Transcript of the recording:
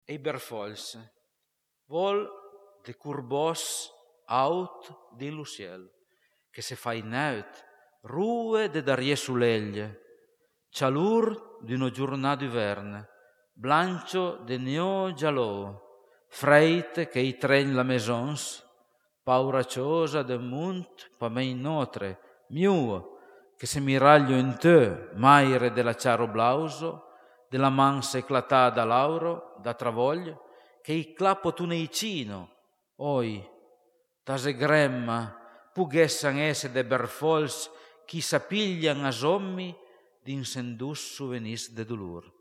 e berfols, vol de curbos out din lo ciel, che se fa naut, rue de darie soleglie, cialur d'una giornata d'uverna, blancio de neo giallo, freite che i tren la maisons, pauraciosa de munt, pa mai notre, miu, che se miraglio in te, maire della ciaro blauso, della mansa eclatata lauro, da travoglio, che i clappo tu neicino, oi, tase gremma, pughessan esse de berfols, chi s'apiglian a sommi, d'insendus souvenis de dolor.